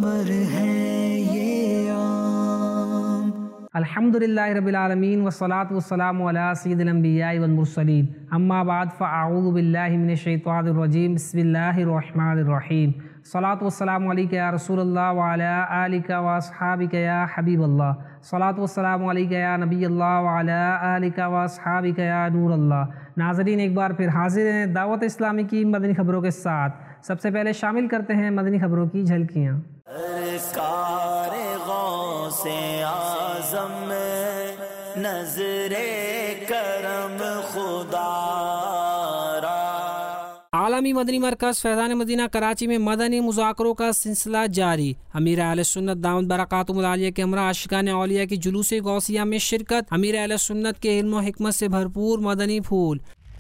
خبر ہے یہ عام۔ الحمدللہ رب العالمین والصلاة والسلام علی سید الانبیاء والمرسلین، اما بعد فاعوذ باللہ من الشیطان الرجیم، بسم اللہ الرحمن الرحیم۔ صلاۃ والسلام علیک یا رسول اللہ وعلی آلک واصحابک یا حبیب اللہ، صلاۃ والسلام علیک یا نبی اللہ وعلی آلک واصحابک یا نور اللہ۔ ناظرین، ایک بار پھر حاضر ہیں دعوت اسلامی کی مدنی خبروں کے ساتھ۔ سب سے پہلے شامل کرتے ہیں مدنی خبروں کی جھلکیاں۔ سرکار غوث اعظم میں نظر کرم خدا را۔ عالمی مدنی مرکز فیضان مدینہ کراچی میں مدنی مذاکروں کا سلسلہ جاری۔ امیر اہل سنت دامت برکاتہم العالیہ کے ہمراہ عاشقان اولیاء کی جلوس غوثیہ میں شرکت۔ امیر اہل سنت کے علم و حکمت سے بھرپور مدنی پھول۔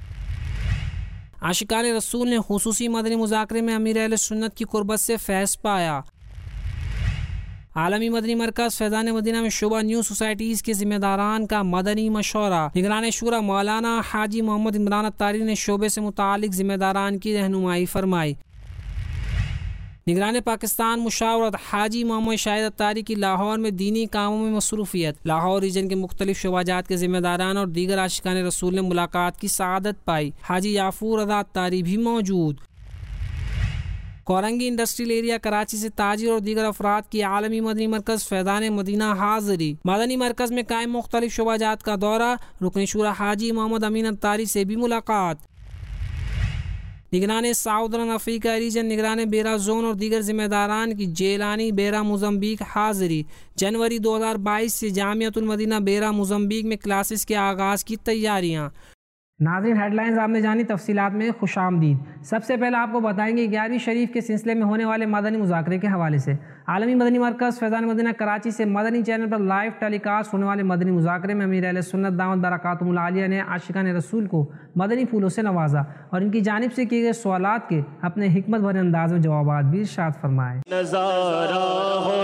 عاشقان رسول نے خصوصی مدنی مذاکرے میں امیر اہل سنت کی قربت سے فیض پایا۔ عالمی مدنی مرکز فیضان مدینہ میں شعبہ نیو سوسائٹیز کے ذمہ داران کا مدنی مشورہ۔ نگران شورا مولانا حاجی محمد عمران اتاری نے شعبے سے متعلق ذمہ داران کی رہنمائی فرمائی۔ نگران پاکستان مشاورت حاجی محمد شاہد اتاری کی لاہور میں دینی کاموں میں مصروفیت۔ لاہور ریجن کے مختلف شعبہ جات کے ذمہ داران اور دیگر عاشقان رسول نے ملاقات کی سعادت پائی۔ حاجی یافور رضا اتاری بھی موجود۔ کورنگی انڈسٹریل ایریا کراچی سے تاجر اور دیگر افراد کی عالمی مدنی مرکز فیضان مدینہ حاضری۔ مدنی مرکز میں قائم مختلف شعبہ جات کا دورہ۔ رکن شورا حاجی محمد امین اتاری سے بھی ملاقات۔ نگران ساؤدرن افریقہ ریجن نگران بیرا زون اور دیگر ذمہ داران کی جیلانی بیرا موزمبیق حاضری۔ جنوری 2022 سے جامعۃ المدینہ بیرا موزمبیق میں کلاسز کے آغاز کی تیاریاں۔ ناظرین، ہیڈ لائنز آپ نے جانی، تفصیلات میں خوش آمدید۔ سب سے پہلے آپ کو بتائیں گے 11ویں شریف کے سلسلے میں ہونے والے مدنی مذاکرے کے حوالے سے۔ عالمی مدنی مرکز فیضان مدینہ کراچی سے مدنی چینل پر لائیو ٹیلی کاسٹ ہونے والے مدنی مذاکرے میں امیر اہل سنت دامت برکاتہم العالیہ نے عاشقان رسول کو مدنی پھولوں سے نوازا اور ان کی جانب سے کیے گئے سوالات کے اپنے حکمت بھرے انداز میں جوابات بھی ارشاد فرمائے۔ نظارہ ہو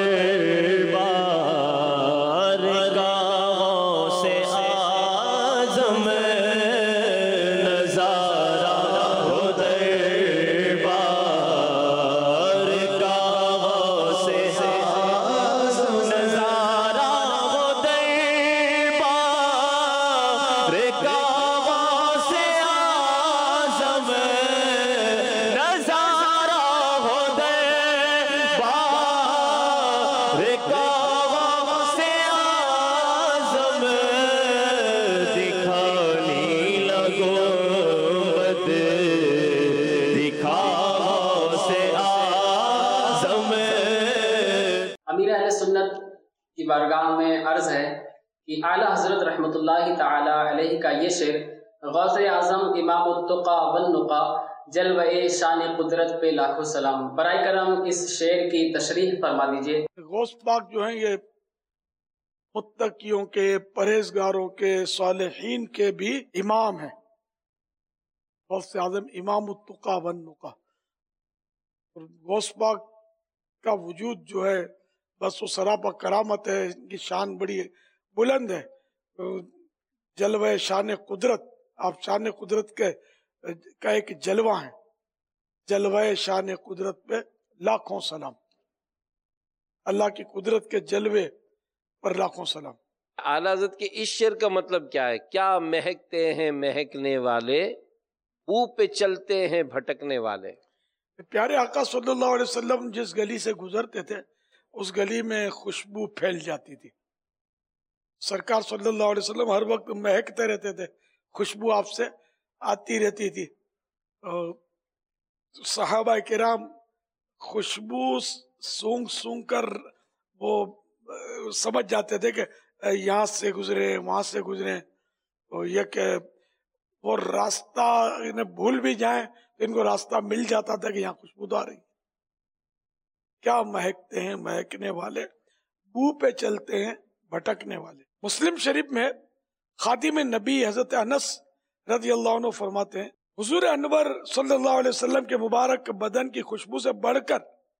کی بارگاہ میں عرض ہے کہ اعلیٰ حضرت رحمۃ اللہ تعالی علیہ کا یہ شعر غوث اعظم امام التقا والنقا جلوہ شان قدرت پہ لاکھوں سلام۔ برائے کرم اس شعر کی تشریح فرما دیجئے۔ غوث پاک جو ہیں یہ متقیوں کے، پرہیزگاروں کے، صالحین کے بھی امام ہیں۔ غوث اعظم امام التقا والنقا، غوث پاک کا وجود جو ہے بس وہ سراپا کرامت ہے، ان کی شان بڑی بلند ہے۔ جلوہ شان قدرت، آپ شان قدرت کا ایک جلوہ ہیں۔ جلوہ شان قدرت پہ لاکھوں سلام، اللہ کی قدرت کے جلوے پر لاکھوں سلام۔ اعلیٰ حضرت کے اس شعر کا مطلب کیا ہے؟ کیا مہکتے ہیں مہکنے والے، بو پہ چلتے ہیں بھٹکنے والے۔ پیارے آقا صلی اللہ علیہ وسلم جس گلی سے گزرتے تھے اس گلی میں خوشبو پھیل جاتی تھی۔ سرکار صلی اللہ علیہ وسلم ہر وقت مہکتے رہتے تھے، خوشبو آپ سے آتی رہتی تھی۔ صحابہ کرام خوشبو سونگ سونگ کر وہ سمجھ جاتے تھے کہ یہاں سے گزرے وہاں سے گزرے، یہ کہ وہ راستہ انہیں بھول بھی جائیں تو ان کو راستہ مل جاتا تھا کہ یہاں خوشبو آ رہی۔ کیا مہکتے ہیں مہکنے والے، بو پہ چلتے ہیں بھٹکنے والے۔ مسلم شریف میں خادم نبی حضرت انس رضی اللہ عنہ فرماتے ہیں، حضور انور صلی اللہ علیہ وسلم کے مبارک بدن کی خوشبو سے بڑھ کر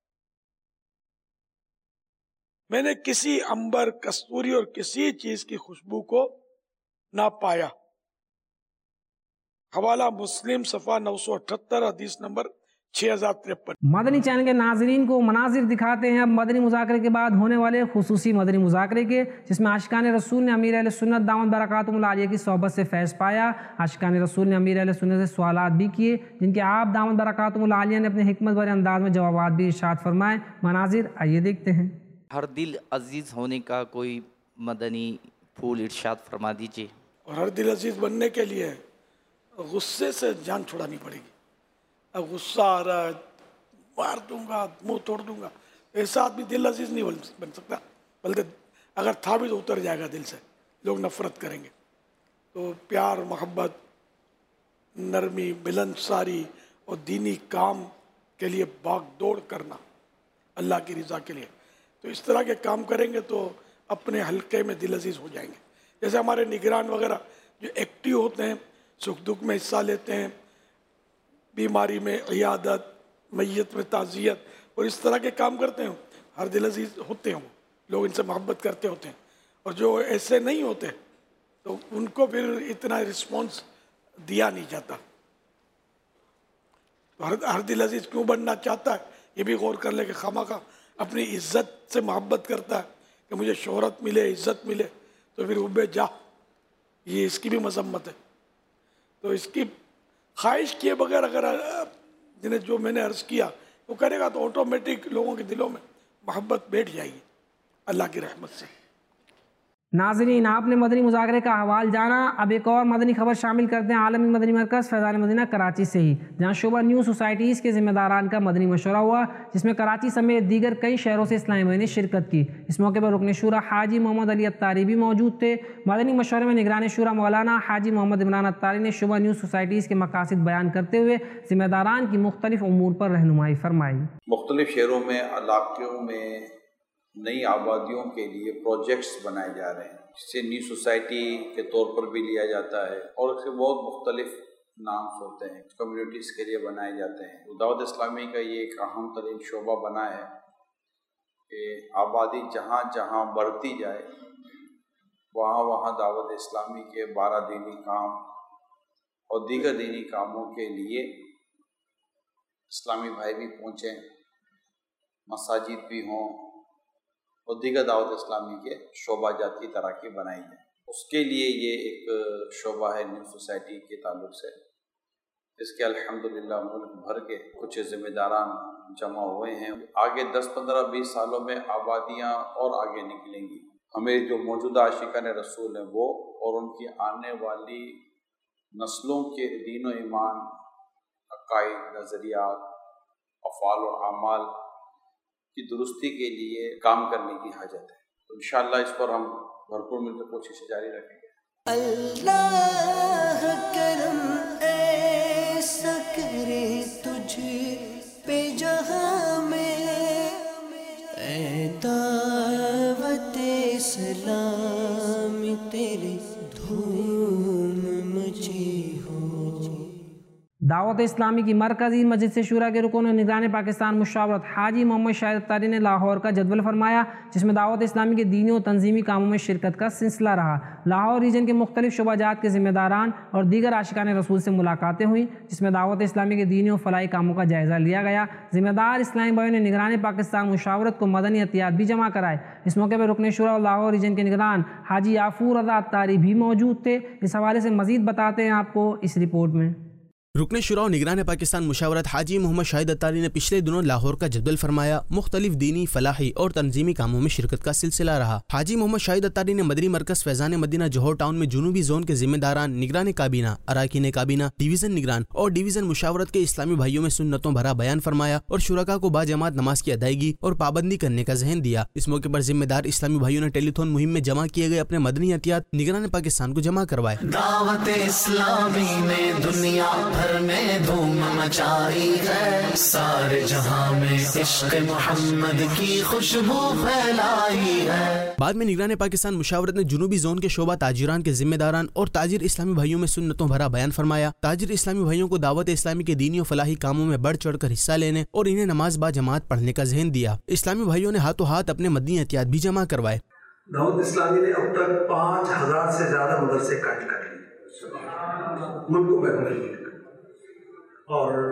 میں نے کسی عنبر، کستوری اور کسی چیز کی خوشبو کو نہ پایا۔ حوالہ مسلم صفحہ 978، حدیث نمبر 6053। مدنی چینل کے ناظرین کو مناظر دکھاتے ہیں اب مدنی مذاکرے کے بعد ہونے والے خصوصی مدنی مذاکرے کے، جس میں عاشقان رسول نے امیر اہل سنت دامت برکاتہم العالیہ کی صحبت سے فیض پایا۔ عاشقان رسول نے امیر اہل سنت سے سوالات بھی کیے، جن کے آپ دامت برکاتہم العالیہ نے اپنے حکمت بھرے انداز میں جوابات بھی ارشاد فرمائے۔ مناظر آئیے دیکھتے ہیں۔ ہر دل عزیز ہونے کا کوئی مدنی پھول ارشاد فرما دیجیے۔ اور ہر دل عزیز بننے کے لیے غصے سے جان چھڑانی پڑے گی۔ اب غصہ آ رہا ہے، مار دوں گا، منہ توڑ دوں گا، ایسا آدمی دل عزیز نہیں بن سکتا، بلکہ اگر تھا بھی تو اتر جائے گا دل سے، لوگ نفرت کریں گے۔ تو پیار، محبت، نرمی، ملنساری اور دینی کام کے لیے بھاگ دوڑ کرنا اللہ کی رضا کے لیے، تو اس طرح کے کام کریں گے تو اپنے حلقے میں دل عزیز ہو جائیں گے۔ جیسے ہمارے نگران وغیرہ جو ایکٹیو ہوتے ہیں، سکھ دکھ میں حصہ لیتے ہیں، بیماری میں عیادت، میت میں تعزیت اور اس طرح کے کام کرتے ہیں، ہر دل عزیز ہوتے ہیں، لوگ ان سے محبت کرتے ہوتے ہیں۔ اور جو ایسے نہیں ہوتے تو ان کو پھر اتنا رسپانس دیا نہیں جاتا۔ تو ہر دل عزیز کیوں بننا چاہتا ہے یہ بھی غور کر لے کہ خواہ اپنی عزت سے محبت کرتا ہے کہ مجھے شہرت ملے، عزت ملے، تو پھر حب جاہ، یہ اس کی بھی مذمت ہے۔ تو اس کی خواہش کیے بغیر اگر جنہیں جو میں نے عرض کیا وہ کرے گا تو آٹومیٹک لوگوں کے دلوں میں محبت بیٹھ جائے گی اللہ کی رحمت سے۔ ناظرین، آپ نے مدنی مذاکرے کا حوال جانا، اب ایک اور مدنی خبر شامل کرتے ہیں عالمی مدنی مرکز فیضان مدینہ کراچی سے ہی، جہاں شعبہ نیو سوسائٹیز کے ذمہ داران کا مدنی مشورہ ہوا، جس میں کراچی سمیت دیگر کئی شہروں سے اسلامی بھائی نے شرکت کی۔ اس موقع پر رکن شورا حاجی محمد علی اتاری بھی موجود تھے۔ مدنی مشورے میں نگران شورا مولانا حاجی محمد عمران اتاری نے شعبہ نیو سوسائٹیز کے مقاصد بیان کرتے ہوئے ذمہ داران کی مختلف امور پر رہنمائی فرمائی۔ مختلف شہروں میں، علاقوں میں نئی آبادیوں کے لیے پروجیکٹس بنائے جا رہے ہیں، جسے نیو سوسائٹی کے طور پر بھی لیا جاتا ہے، اور اس کے بہت مختلف نامز ہوتے ہیں، کمیونٹیز کے لیے بنائے جاتے ہیں۔ دعوت اسلامی کا یہ ایک اہم ترین شعبہ بنا ہے کہ آبادی جہاں جہاں بڑھتی جائے وہاں وہاں دعوت اسلامی کے 12 دینی کام اور دیگر دینی کاموں کے لیے اسلامی بھائی بھی پہنچیں، مساجد بھی ہوں اور دیگر دعوت اسلامی کے شعبہ جات کی تراکیب بنائی جائیں۔ اس کے لیے یہ ایک شعبہ ہے نیو سوسائٹی کے تعلق سے، اس کے الحمدللہ ملک بھر کے کچھ ذمہ داران جمع ہوئے ہیں۔ آگے 10، 15، 20 سالوں میں آبادیاں اور آگے نکلیں گی۔ ہمیں جو موجودہ عاشقان رسول ہیں وہ اور ان کی آنے والی نسلوں کے دین و ایمان، عقائد، نظریات، افعال و اعمال کی درستی کے لیے کام کرنے کی حاجت ہے۔ تو انشاءاللہ اس پر ہم بھرپور مل کر کوشش جاری رکھیں گے۔ اللہ کرم ایسا کرے تجھ پہ جہاں میں، اے دعوت اسلام تیرے دھوم مچی ہو۔ دعوت اسلامی کی مرکزی مجلس شورا کے رکن اور نگران پاکستان مشاورت حاجی محمد شاہد اتاری نے لاہور کا جدول فرمایا، جس میں دعوت اسلامی کے دینی و تنظیمی کاموں میں شرکت کا سلسلہ رہا۔ لاہور ریجن کے مختلف شعبہ جات کے ذمہ داران اور دیگر عاشقان رسول سے ملاقاتیں ہوئیں، جس میں دعوت اسلامی کے دینی و فلاحی کاموں کا جائزہ لیا گیا۔ ذمہ دار اسلامی بھائیوں نے نگران پاکستان مشاورت کو مدنی عطیات بھی جمع کرائے۔ اس موقع پر رکن شورا اور لاہور ریجن کے نگران حاجی یافور رضا اتاری بھی موجود تھے۔ اس حوالے سے مزید بتاتے ہیں آپ کو اس رپورٹ میں۔ رکن شورا و نگران پاکستان مشاورت حاجی محمد شاہد اتاری نے پچھلے دنوں لاہور کا جدول فرمایا، مختلف دینی، فلاحی اور تنظیمی کاموں میں شرکت کا سلسلہ رہا۔ حاجی محمد شاہد اتاری نے مدنی مرکز فیضان مدینہ جوہر ٹاؤن میں جنوبی زون کے ذمہ داران، نگران کابینہ، اراکین کابینہ، ڈویژن نگران اور ڈویژن مشاورت کے اسلامی بھائیوں میں سنتوں بھرا بیان فرمایا اور شرکاء کو باجماعت نماز کی ادائیگی اور پابندی کرنے کا ذہن دیا۔ اس موقع پر ذمہ دار اسلامی بھائیوں نے ٹیلی تھون مہم میں جمع کیے گئے اپنے مدنی عطیات نگران پاکستان کو جمع کروائے۔ دعوت اسلامی نے دنیا بھر میں دھوم مچائی ہے، سارے جہاں میں عشق محمد کی خوشبو پھیلائی ہے۔ بعد میں نگران پاکستان مشاورت نے جنوبی زون کے شعبہ تاجران کے ذمہ داران اور تاجر اسلامی بھائیوں میں سنتوں بھرا بیان فرمایا۔ تاجر اسلامی بھائیوں کو دعوت اسلامی کے دینی و فلاحی کاموں میں بڑھ چڑھ کر حصہ لینے اور انہیں نماز با جماعت پڑھنے کا ذہن دیا۔ اسلامی بھائیوں نے ہاتھوں ہاتھ اپنے مدنی عطیات بھی جمع کروائے۔ دعوت اسلامی نے اب تک 5000 سے زیادہ مدرسے قائم کر لیے ملک و بیرون ملک، اور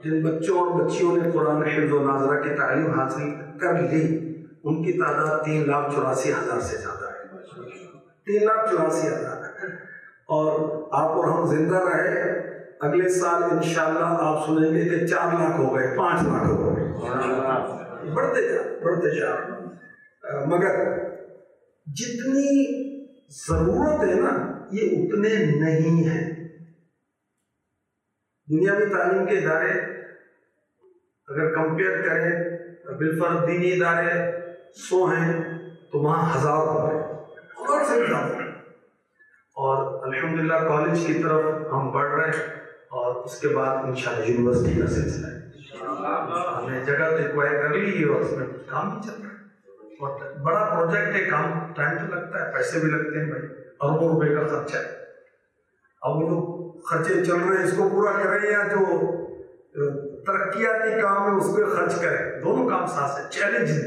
جن بچوں اور بچیوں نے قرآن حفظ و ناظرہ کی تعلیم حاصل کر لی ان کی تعداد 3,84,000 سے زیادہ ہے. 3,84,000. اور آپ اور ہم زندہ رہے اگلے سال انشاءاللہ آپ سنیں گے کہ 4 لاکھ ہو گئے, 5 لاکھ ہو گئے, بڑھتے جا. مگر جتنی ضرورت ہے نا یہ اتنے نہیں ہیں. دنیاوی تعلیم کے ادارے اگر کمپیئر کریں بالفرض دینی ادارے 100 ہیں تو وہاں 1000 ہو گئے اور سے زیادہ. اور الحمدللہ کالج کی طرف ہم بڑھ رہے ہیں اور اس کے بعد انشاءاللہ یونیورسٹی کا سلسلہ ہے. ہم نے جگہ تو ایکوائر کر لی اور اس میں کام بھی چل رہا ہے. اور بڑا پروجیکٹ ہے, کام ٹائم تو لگتا ہے, پیسے بھی لگتے ہیں بھائی, اربوں روپے کا خرچہ ہے. اب وہ جو خرچے چل رہے ہیں اس کو پورا کریں یا جو ترقیاتی کام ہے اس پہ خرچ کریں, دونوں کام ساتھ ہے.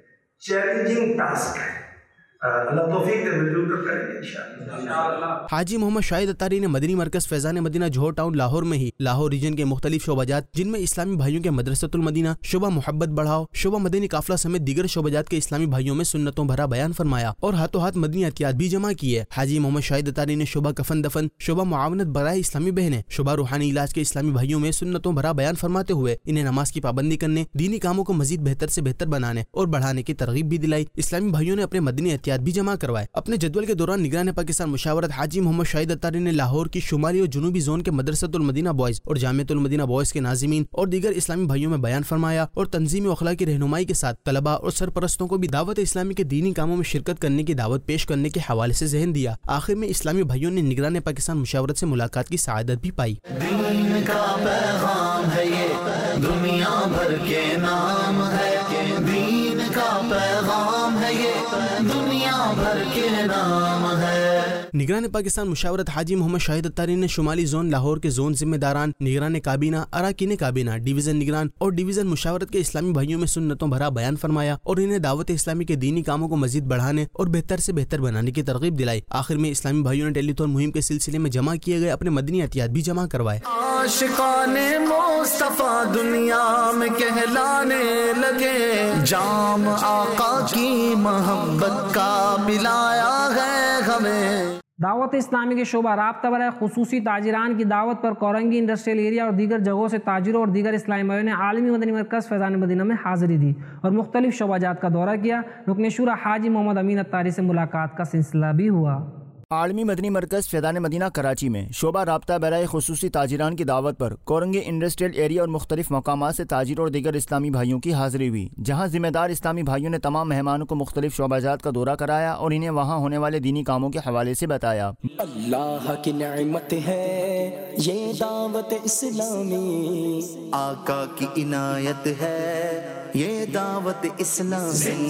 چیلنجنگ ٹاسک ہے. اللہ توفیق دے, مل جل کر کریں گے انشاءاللہ. حاجی محمد شاہد اتاری نے مدنی مرکز فیضان مدینہ جوہر ٹاؤن لاہور میں ہی لاہور ریجن کے مختلف شعبہ جات جن میں اسلامی بھائیوں کے مدرسۃ المدینہ, شعبہ محبت بڑھاؤ, شعبہ مدنی قافلہ سمیت دیگر شعبہ جات کے اسلامی بھائیوں میں سنتوں بھرا بیان فرمایا اور ہاتھوں ہاتھ مدنی عطیات بھی جمع کیے. حاجی محمد شاہد اتاری نے شعبہ کفن دفن, شعبہ معاونت برائے اسلامی بہنیں, شعبہ روحانی علاج کے اسلامی بھائیوں میں سنتوں بھرا بیان فرماتے ہوئے انہیں نماز کی پابندی کرنے, دینی کاموں کو مزید بہتر سے بہتر بنانے اور بڑھانے کی ترغیب بھی دلائی. اسلامی بھائیوں نے اپنے مدنی عطیات بھی جمع کروائے. اپنے جدول کے دوران نگران پاکستان مشاورت حاجی محمد شاہد اتاری نے لاہور کی شمالی اور جنوبی زون کے مدرسۃ المدینہ بوائز اور جامعۃ المدینہ بوائز کے ناظمین اور دیگر اسلامی بھائیوں میں بیان فرمایا اور تنظیم و اخلاق کی رہنمائی کے ساتھ طلباء اور سرپرستوں کو بھی دعوت اسلامی کے دینی کاموں میں شرکت کرنے کی دعوت پیش کرنے کے حوالے سے ذہن دیا. آخر میں اسلامی بھائیوں نے نگران پاکستان مشاورت سے ملاقات کی سعادت بھی پائی. دین کا پیغام ہے یہ دنیا بھر کے نام ہے, دین کا پیغام ہے یہ دنیا بھر کے نام ہے. نگران پاکستان مشاورت حاجی محمد شاہد اتاری نے شمالی زون لاہور کے زون ذمہ داران, نگران کابینہ, اراکین کابینہ, ڈویژن نگران اور ڈویژن مشاورت کے اسلامی بھائیوں میں سنتوں بھرا بیان فرمایا اور انہیں دعوت اسلامی کے دینی کاموں کو مزید بڑھانے اور بہتر سے بہتر بنانے کی ترغیب دلائی. آخر میں اسلامی بھائیوں نے ٹیلی تھون مہم کے سلسلے میں جمع کیے گئے اپنے مدنی عطیات بھی جمع کروائے. عاشقان مصطفیٰ دنیا میں کہلانے لگے, جام آقا کی محبت کا پلایا ہے ہمیں. دعوت اسلامی کے شعبہ رابطہ برائے خصوصی تاجران کی دعوت پر کورنگی انڈسٹریل ایریا اور دیگر جگہوں سے تاجروں اور دیگر اسلامی بھائیوں نے عالمی مدنی مرکز فیضان مدینہ میں حاضری دی اور مختلف شعبہ جات کا دورہ کیا. رکن شورا حاجی محمد امین اتاری سے ملاقات کا سلسلہ بھی ہوا. عالمی مدنی مرکز فیضان مدینہ کراچی میں شعبہ رابطہ برائے خصوصی تاجران کی دعوت پر کورنگی انڈسٹریل ایریا اور مختلف مقامات سے تاجروں اور دیگر اسلامی بھائیوں کی حاضری ہوئی, جہاں ذمہ دار اسلامی بھائیوں نے تمام مہمانوں کو مختلف شعبہ جات کا دورہ کرایا اور انہیں وہاں ہونے والے دینی کاموں کے حوالے سے بتایا. اللہ کی نعمت ہے یہ دعوت اسلامی, آقا کی عنایت ہے یہ دعوت اسلامی,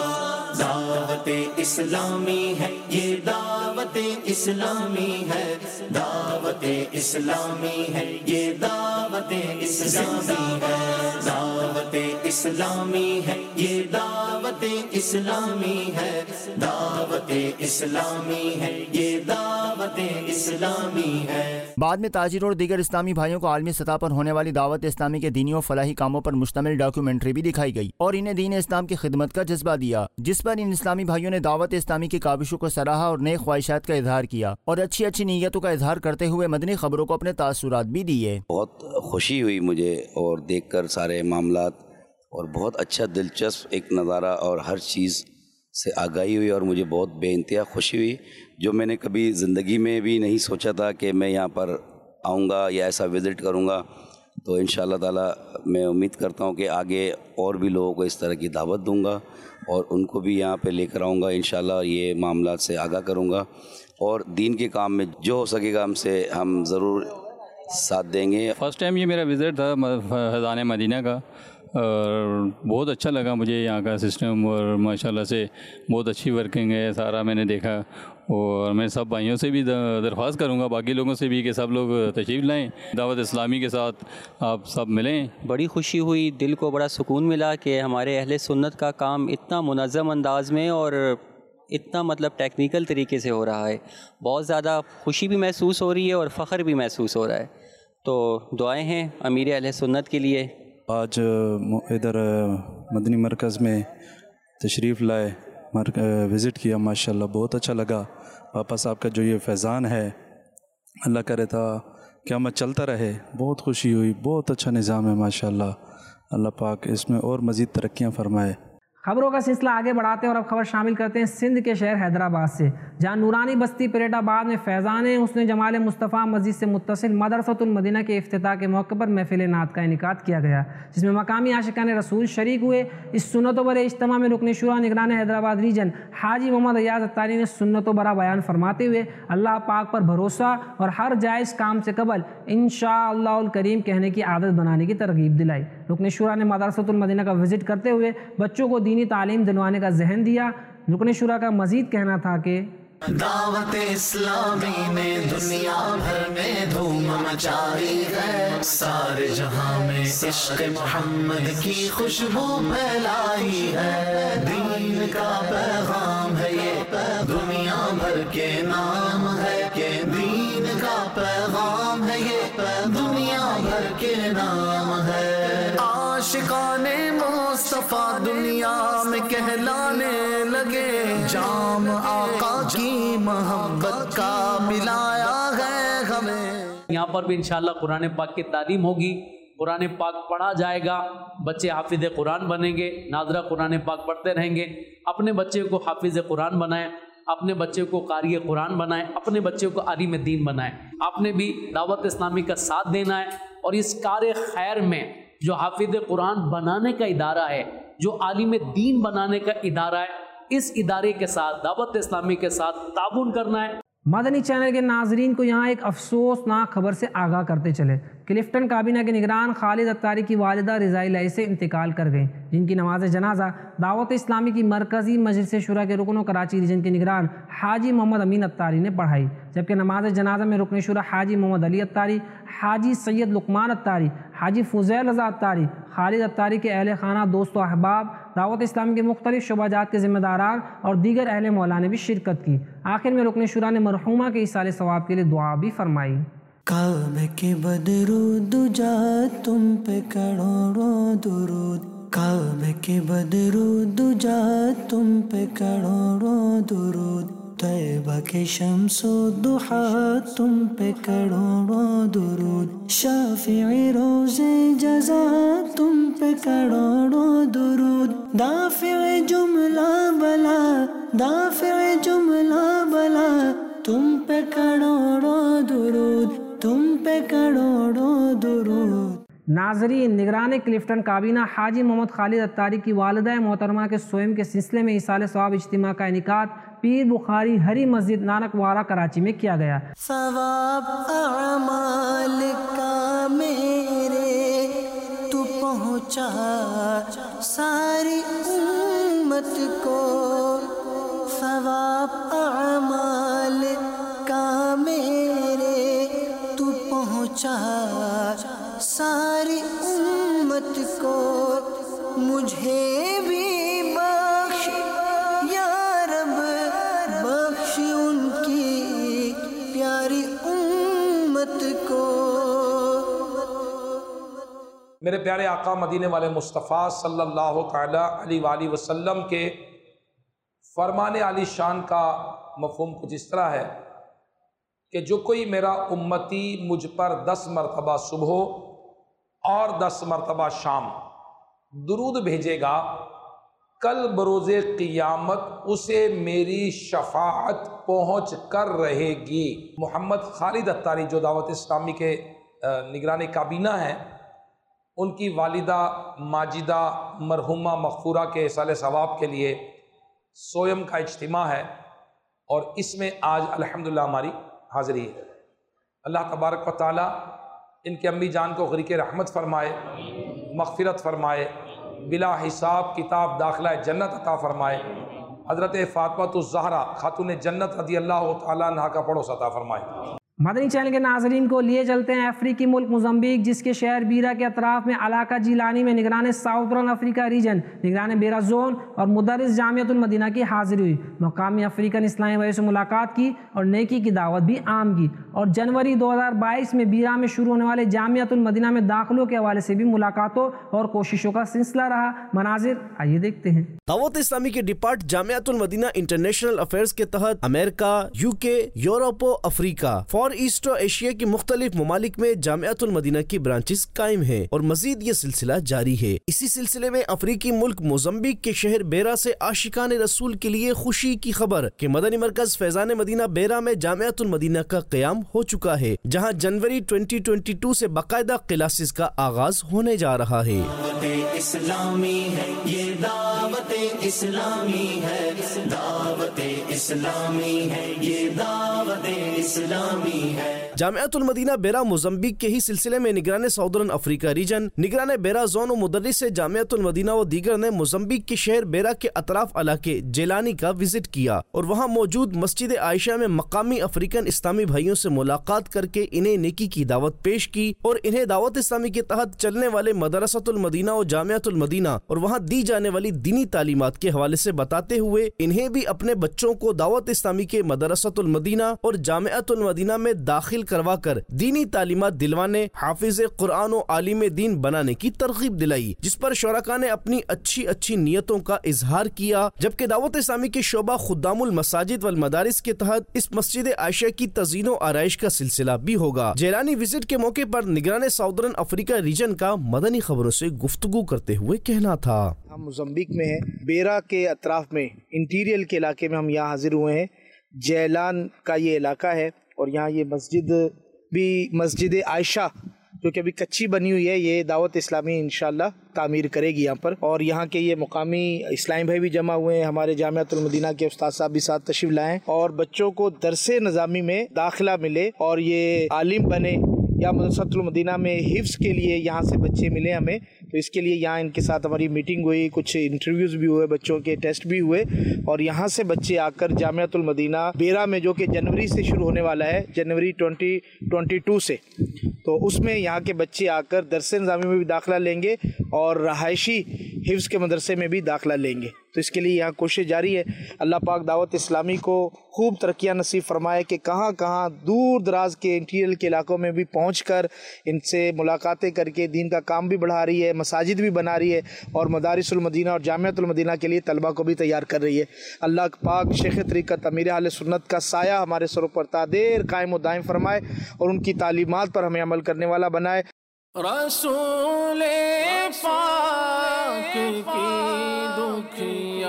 دعوت اسلامی ہے یہ دعوت اسلامی ہے, دعوت اسلامی ہے یہ دعوت اسلامی ہے, دعوت اسلامی ہے یہ دعوت اسلامی ہے, دعوت اسلامی ہے یہ دعوت اسلامی ہے. بعد میں تاجروں اور دیگر اسلامی بھائیوں کو عالمی سطح پر ہونے والی دعوت اسلامی کے دینی و فلاحی کاموں پر مشتمل ڈاکیومنٹری بھی دکھائی گئی اور انہیں دین اسلام کی خدمت کا جذبہ دیا, جس پر ان اسلامی بھائیوں نے دعوت اسلامی کی کاوشوں کو سراہا اور نیک خواہشات کا اظہار کیا اور اچھی نیتوں کا اظہار کرتے ہوئے مدنی خبروں کو اپنے تاثرات بھی دیے. بہت خوشی ہوئی مجھے اور دیکھ کر سارے معاملات, اور بہت اچھا دلچسپ ایک نظارہ اور ہر چیز سے آگاہی ہوئی اور مجھے بہت بے انتہا خوشی ہوئی, جو میں نے کبھی زندگی میں بھی نہیں سوچا تھا کہ میں یہاں پر آؤں گا یا ایسا وزٹ کروں گا. تو انشاءاللہ تعالی میں امید کرتا ہوں کہ آگے اور بھی لوگوں کو اس طرح کی دعوت دوں گا اور ان کو بھی یہاں پہ لے کر آؤں گا. انشاءاللہ یہ معاملات سے آگاہ کروں گا اور دین کے کام میں جو ہو سکے گا ہم ضرور ساتھ دیں گے. فرسٹ ٹائم یہ میرا وزٹ تھا فیضان مدینہ کا اور بہت اچھا لگا مجھے یہاں کا سسٹم اور ماشاءاللہ سے بہت اچھی ورکنگ ہے سارا میں نے دیکھا. اور میں سب بھائیوں سے بھی درخواست کروں گا, باقی لوگوں سے بھی, کہ سب لوگ تشریف لائیں, دعوت اسلامی کے ساتھ آپ سب ملیں. بڑی خوشی ہوئی, دل کو بڑا سکون ملا کہ ہمارے اہل سنت کا کام اتنا منظم انداز میں اور اتنا مطلب ٹیکنیکل طریقے سے ہو رہا ہے. بہت زیادہ خوشی بھی محسوس ہو رہی ہے اور فخر بھی محسوس ہو رہا ہے. تو دعائیں ہیں امیر اہل سنت کے لیے۔ آج ادھر مدنی مرکز میں تشریف لائے، وزٹ کیا، ماشاءاللہ بہت اچھا لگا۔ پاپا صاحب کا جو یہ فیضان ہے، اللہ کرے تھا قیامت چلتا رہے، بہت خوشی ہوئی، بہت اچھا نظام ہے ماشاءاللہ۔ اللہ پاک اس میں اور مزید ترقیاں فرمائے۔ خبروں کا سلسلہ آگے بڑھاتے ہیں اور اب خبر شامل کرتے ہیں سندھ کے شہر حیدرآباد سے، جہاں نورانی بستی پریڈ آباد میں فیضان حسن جمال مصطفیٰ مسجد سے متصل مدرسۃ المدینہ کے افتتاح کے موقع پر محفل نعت کا انعقاد کیا گیا، جس میں مقامی عاشقان رسول شریک ہوئے۔ اس سنتوں برے اجتماع میں رکن شورا نگران حیدرآباد ریجن حاجی محمد ایاز اتاری نے سنتوں برا بیان فرماتے ہوئے اللہ پاک پر بھروسہ اور ہر جائز کام سے قبل انشاءاللہ الکریم کہنے کی عادت بنانے کی ترغیب دلائی۔ رکن شورا نے مدرسۃ المدینہ کا وزٹ کرتے ہوئے بچوں کو دینی تعلیم دلوانے کا ذہن دیا۔ رکن شورا کا مزید کہنا تھا کہ دعوت اسلامی نے دنیا بھر میں دھوم مچائی ہے، سارے جہاں میں عشق محمد کی خوشبو پھیلائی ہے، دین کا پیغام ہے یہ دنیا بھر کے نام ہے، کہ دین کا پیغام ہے یہ دنیا بھر کے نام ہے۔ عاشقان مصطفیٰ دنیا میں کہلانے لگے، جام آقا کی محبت کا ملایا ہے ہمیں۔ یہاں پر بھی انشاءاللہ قرآن پاک کی تعلیم ہوگی، قرآن پاک پڑھا جائے گا، بچے حافظ قرآن بنیں گے، ناظرہ قرآن پاک پڑھتے رہیں گے۔ اپنے بچے کو حافظ قرآن بنائیں، اپنے بچے کو قاری قرآن بنائیں، اپنے بچے کو عالم دین بنائیں۔ آپ نے بھی دعوت اسلامی کا ساتھ دینا ہے، اور اس کار خیر میں جو حافظ قرآن بنانے کا ادارہ ہے، جو عالم دین بنانے کا ادارہ ہے، اس ادارے کے ساتھ دعوت اسلامی کے ساتھ تعاون کرنا ہے۔ مدنی چینل کے ناظرین کو یہاں ایک افسوسناک خبر سے آگاہ کرتے چلے۔ کلفٹن کابینہ کے نگران خالد اتاری کی والدہ رضائی لئی سے انتقال کر گئیں، جن کی نماز جنازہ دعوت اسلامی کی مرکزی مجلس شورا کے رکن و کراچی ریجن کے نگران حاجی محمد امین اتاری نے پڑھائی، جبکہ نماز جنازہ میں رکن شورا حاجی محمد علی اتاری، حاجی سید لقمان اتاری، حاجی فضیل رضا اتاری، خالد اتاری کے اہل خانہ، دوست و احباب، دعوت اسلامی کے مختلف شعبہ جات کے ذمہ داران اور دیگر اہل مولا نے بھی شرکت کی۔ آخر میں رکن شورا نے مرحومہ کے ایصال ثواب کے لیے دعا بھی فرمائی۔ کعبے کے بدرو دجا تم پہ کروڑوں درود، کعبے کے بدرو دجا تم پہ کروڑوں درود، طیبہ کے شمس و ضحیٰ تم پہ کروڑوں درود، شافعی روز جزا تم پہ کروڑوں درود، دافع جملہ بلا، دافع جملہ بلا تم پہ کروڑوں درود، تم پہ کروڑوں درود۔ ناظرین، نگران کلفٹن کابینہ حاجی محمد خالد اتاری کی والدہ محترمہ کے سوئم کے سلسلے میں ایصال ثواب اجتماع کا انعقاد پیر بخاری ہری مسجد نانک وارہ کراچی میں کیا گیا۔ ثواب اعمال کا میرے تو پہنچا ساری امت کو، ثواب اعمال کا میرے تو پہنچا ساری امت کو، مجھے بھی بخش یا رب، بخش ان کی پیاری امت کو۔ میرے پیارے آقا مدینے والے مصطفیٰ صلی اللہ تعالی علیہ وآلہ وسلم کے فرمان عالی شان کا مفہوم کچھ اس طرح ہے کہ جو کوئی میرا امتی مجھ پر 10 مرتبہ صبح اور 10 مرتبہ شام درود بھیجے گا، کل بروز قیامت اسے میری شفاعت پہنچ کر رہے گی۔ محمد خالد اتاری جو دعوت اسلامی کے نگران کابینہ ہیں، ان کی والدہ ماجدہ مرحومہ مغفورہ کے ایصال ثواب کے لیے سوئم کا اجتماع ہے، اور اس میں آج الحمدللہ ہماری حاضری ہے۔ اللہ تبارک و تعالی ان کے امی جان کو غریق رحمت فرمائے، مغفرت فرمائے، بلا حساب کتاب داخلہ جنت عطا فرمائے، حضرت فاطمہ الزہرا خاتون جنت رضی اللہ تعالیٰ عنہا کا پڑوس عطا فرمائے۔ مدنی چینل کے ناظرین کو لیے چلتے ہیں افریقی ملک موزمبیق، جس کے شہر بیرا کے اطراف میں علاقہ جیلانی میں نگران ساؤترن افریقہ ریجن، نگران بیرا زون اور مدرس جامعۃ المدینہ کی حاضری ہوئی۔ مقامی افریقن اسلامی بھائیوں سے ملاقات کی اور نیکی کی دعوت بھی عام کی، اور جنوری 2022 میں بیرا میں شروع ہونے والے جامعۃ المدینہ میں داخلوں کے حوالے سے بھی ملاقاتوں اور کوششوں کا سلسلہ رہا۔ مناظر آئیے دیکھتے ہیں۔ دعوت اسلامی کے ڈپارٹ جامعۃ المدینہ انٹرنیشنل افیئرز کے تحت امریکہ، یو کے، یورپ و افریقہ، فار ایسٹ و ایشیا کی مختلف ممالک میں جامعۃ المدینہ کی برانچز قائم ہیں اور مزید یہ سلسلہ جاری ہے۔ اسی سلسلے میں افریقی ملک موزمبیق کے شہر بیرا سے عاشقان رسول کے لیے خوشی کی خبر کہ مدنی مرکز فیضان مدینہ بیرا میں جامعۃ المدینہ کا قیام ہو چکا ہے، جہاں جنوری 2022 سے باقاعدہ کلاسز کا آغاز ہونے جا رہا ہے۔ اسلامی ہے یہ دعوت اسلامی ہے، دعوت اسلامی ہے یہ دعوت اسلامی ہے۔ جامعۃ المدینہ بیرا موزمبیق کے ہی سلسلے میں نگران ساؤدرن افریقہ ریجن، نگران بیرا زون و مدرس جامعۃ المدینہ و دیگر نے موزمبیق کے شہر بیرا کے اطراف علاقے جیلانی کا وزٹ کیا اور وہاں موجود مسجد عائشہ میں مقامی افریقن اسلامی بھائیوں سے ملاقات کر کے انہیں نیکی کی دعوت پیش کی اور انہیں دعوت اسلامی کے تحت چلنے والے مدرسۃ المدینہ و جامعۃ المدینہ اور وہاں دی جانے والی دینی تعلیمات کے حوالے سے بتاتے ہوئے انہیں بھی اپنے بچوں کو دعوت اسلامی کے مدرسۃ المدینہ اور جامعۃ المدینہ میں داخل کروا کر دینی تعلیمات دلوانے، حافظ قرآن و عالم دین بنانے کی ترغیب دلائی، جس پر شرکاء نے اپنی اچھی نیتوں کا اظہار کیا۔ جبکہ دعوت اسلامی کے شعبہ خدام المساجد والمدارس کے تحت اس مسجد عائشہ کی تزئین و آرائش کا سلسلہ بھی ہوگا۔ جیلانی وزٹ کے موقع پر نگران ساؤدرن افریقہ ریجن کا مدنی خبروں سے گفتگو کرتے ہوئے کہنا تھا۔ ہم موزمبیق میں ہیں، بیرا کے اطراف میں انٹیریل کے علاقے میں ہم یہاں حاضر ہوئے ہیں۔ جیلان کا یہ علاقہ ہے اور یہاں یہ مسجد عائشہ جو کہ ابھی کچی بنی ہوئی ہے، یہ دعوت اسلامی انشاءاللہ تعمیر کرے گی یہاں پر، اور یہاں کے یہ مقامی اسلامی بھائی بھی جمع ہوئے ہیں، ہمارے جامعۃ المدینہ کے استاد صاحب بھی ساتھ تشریف لائے اور بچوں کو درس نظامی میں داخلہ ملے اور یہ عالم بنے، یا مدرسۃ المدینہ میں حفظ کے لیے یہاں سے بچے ملے ہمیں، تو اس کے لیے یہاں ان کے ساتھ ہماری میٹنگ ہوئی، کچھ انٹرویوز بھی ہوئے، بچوں کے ٹیسٹ بھی ہوئے، اور یہاں سے بچے آ کر جامعۃ المدینہ بیرا میں جو کہ جنوری سے شروع ہونے والا ہے، جنوری 2022 سے، تو اس میں یہاں کے بچے آ کر درس نظامی میں بھی داخلہ لیں گے اور رہائشی حفظ کے مدرسے میں بھی داخلہ لیں گے۔ تو اس کے لیے یہاں کوشش جاری ہے۔ اللہ پاک دعوت اسلامی کو خوب ترقیاں نصیب فرمائے کہ کہاں کہاں دور دراز کے انٹیریل کے علاقوں میں بھی پہنچ کر ان سے ملاقاتیں کر کے دین کا کام بھی بڑھا رہی ہے، مساجد بھی بنا رہی ہے اور مدارس المدینہ اور جامعۃ المدینہ کے لیے طلبہ کو بھی تیار کر رہی ہے۔ اللہ پاک شیخ طریقت امیر اہل سنت کا سایہ ہمارے سروں پر تا دیر قائم و دائم فرمائے اور ان کی تعلیمات پر ہمیں عمل کرنے والا بنائے۔ رسول پاک کی دکھیاری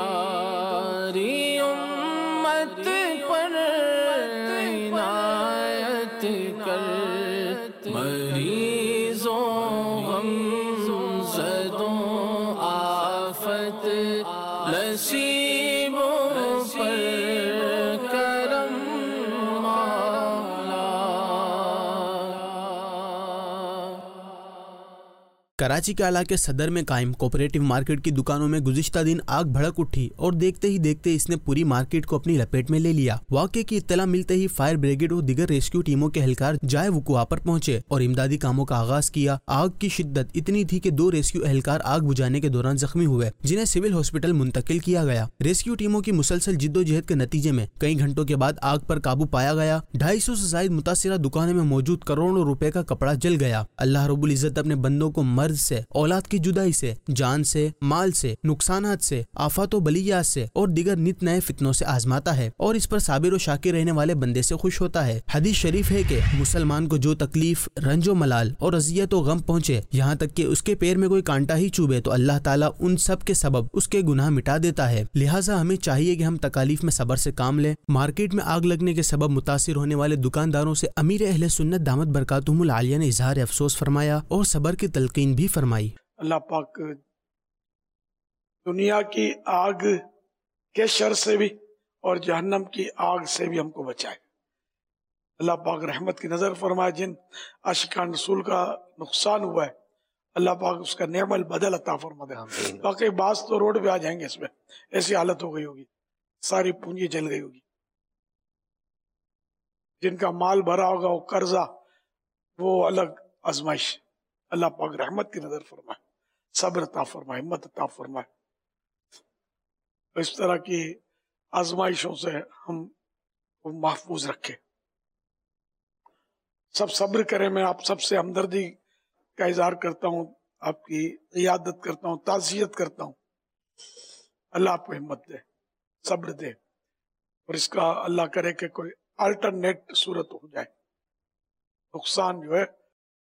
امت پر عنایت کر، مریضوں غم زدوں آفت نصیبوں پر کرم کراچی کے علاقے صدر میں قائم کوپریٹو مارکیٹ کی دکانوں میں گزشتہ دن آگ بھڑک اٹھی اور دیکھتے ہی دیکھتے اس نے پوری مارکیٹ کو اپنی لپیٹ میں لے لیا۔ واقعے کی اطلاع ملتے ہی فائر بریگیڈ اور دیگر ریسکیو ٹیموں کے اہلکار جائے وقوع پر پہنچے اور امدادی کاموں کا آغاز کیا۔ آگ کی شدت اتنی تھی کہ 2 ریسکیو اہلکار آگ بجھانے کے دوران زخمی ہوئے، جنہیں سول ہاسپٹل منتقل کیا گیا۔ ریسکیو ٹیموں کی مسلسل جدوجہد کے نتیجے میں کئی گھنٹوں کے بعد آگ پر قابو پایا گیا۔ 250 سے زائد متاثرہ دکانوں میں موجود کروڑوں روپے کا کپڑا جل گیا۔ اللہ رب العزت اپنے بندوں کو مرض سے، اولاد کی جدائی سے، جان سے، مال سے، نقصانات سے، آفات و بلیات سے اور دیگر نت نئے فتنوں سے آزماتا ہے اور اس پر صابر و شاکر رہنے والے بندے سے خوش ہوتا ہے۔ حدیث شریف ہے کہ مسلمان کو جو تکلیف، رنج و ملال اور اذیت و غم پہنچے، یہاں تک کہ اس کے پیر میں کوئی کانٹا ہی چوبے، تو اللہ تعالیٰ ان سب کے سبب اس کے گناہ مٹا دیتا ہے۔ لہٰذا ہمیں چاہیے کہ ہم تکالیف میں صبر سے کام لیں۔ مارکیٹ میں آگ لگنے کے سبب متاثر ہونے والے دکانداروں سے امیر اہل سنت دامت برکاتہم العالیہ نے اظہار افسوس فرمایا اور صبر کی تلقین بھی فرمائی۔ اللہ پاک دنیا کی آگ کے شر سے بھی اور جہنم کی آگ سے بھی ہم کو بچائے۔ اللہ پاک رحمت کی نظر فرمائے۔ جن عاشقان رسول کا نقصان ہوا ہے، اللہ پاک اس کا نعم البدل عطا فرما دے۔ باقی بعض تو روڈ پہ آ جائیں گے، اس میں ایسی حالت ہو گئی ہوگی، ساری پونجی جل گئی ہوگی۔ जिन का माल भरा होगा वो कर्जा, वो अलग आजमाइश। अल्लाह पाक रहमत की नजर फरमाए, सब्र अता फरमाए, हिम्मत अता फरमाए। इस तरह की आजमाइशों से हम महफूज रखे। सब सब्र करें। मैं आप सबसे हमदर्दी का इजहार करता हूँ, आपकी इयादत करता हूँ, ताज़ियत करता हूँ। अल्लाह आपको हिम्मत दे, सब्र दे, और इसका अल्लाह करे कि कोई अल्टरनेट सूरत हो जाए, नुकसान जो है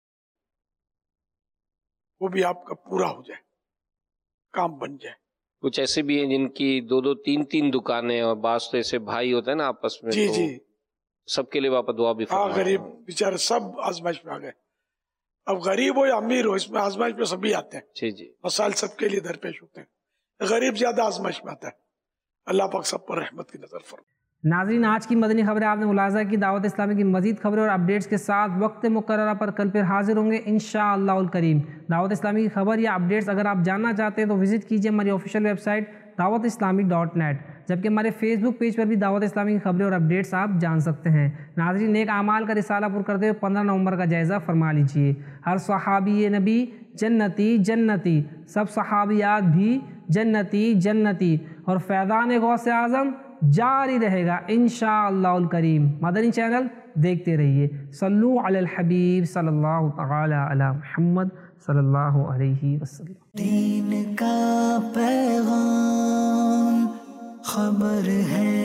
वो भी आपका पूरा हो जाए, काम बन जाए। कुछ ऐसे भी हैं जिनकी 2-2, 3-3 दुकानें, और बास तो ऐसे भाई होते हैं ना आपस में, जी तो जी, सबके लिए वापस दुआ भी हाँ, गरीब बेचारे सब आजमाइश में आ गए। अब गरीब हो या अमीर हो, इसमें आजमाइश में सभी आते हैं। जी जी, मसाइल सबके लिए दरपेश होते हैं। गरीब ज्यादा आजमाइश में आता है। अल्लाह पाक सब पर रहमत की नजर फरमाए। नाज़रीन, आज की मदनी खबरें आपने मुलाज़ा की। दावत इस्लामी की मज़ीद खबरें और अपडेट्स के साथ वक्त मुकर्ररा पर कल फिर हाजिर होंगे इंशाअल्लाहुल करीम। दावत इस्लामी की खबर या अपडेट्स अगर आप जानना चाहते हैं तो विज़िट कीजिए हमारी ऑफिशियल वेबसाइट dawatislami.net, जबकि हमारे फेसबुक पेज पर भी दावत इस्लामी की खबरें और अपडेट्स आप जान सकते हैं। नाज़रीन, नेक आमाल का रिसाला पुर करते हुए 15 नवंबर का जायज़ा फरमा लीजिए। हर सहाबी नबी जन्नती जन्नती, सब सहाबियात भी जन्नती जन्नती, और फैज़ान गौसे आज़म जारी रहेगा इंशाअल्लाहुल करीम। मदनी चैनल देखते रहिए। सल्लु अलल हबीब सल्लल्लाहु तआला अला मुहम्मद सल्लल्लाहु अलैहि वसल्लम। दीन का पैगाम खबर है